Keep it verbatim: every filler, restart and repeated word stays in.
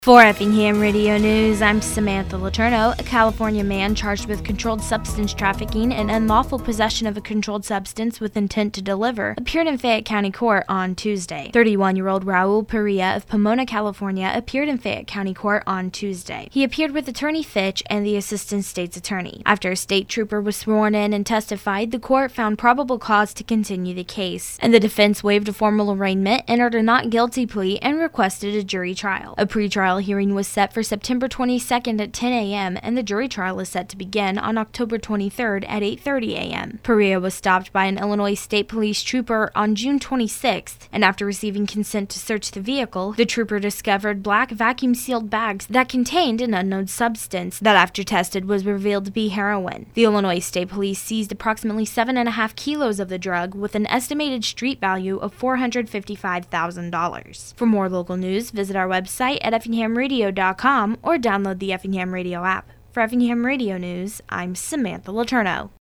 For Effingham Radio News, I'm Samantha Letourneau. A California man charged with controlled substance trafficking and unlawful possession of a controlled substance with intent to deliver appeared in Fayette County Court on Tuesday. thirty-one-year-old Raul Perea of Pomona, California, appeared in Fayette County Court on Tuesday. He appeared with Attorney Fitch and the Assistant State's Attorney. After a state trooper was sworn in and testified, the court found probable cause to continue the case, and the defense waived a formal arraignment, entered a not guilty plea, and requested a jury trial. A pretrial hearing was set for September twenty-second at ten a.m., and the jury trial is set to begin on October twenty-third at eight thirty a.m. Perea was stopped by an Illinois State Police trooper on June twenty-sixth, and after receiving consent to search the vehicle, the trooper discovered black vacuum-sealed bags that contained an unknown substance that, after tested, was revealed to be heroin. The Illinois State Police seized approximately seven and a half kilos of the drug with an estimated street value of four hundred fifty-five thousand dollars. For more local news, visit our website at effingham radio dot com or download the Effingham Radio app. For Effingham Radio News, I'm Samantha Letourneau.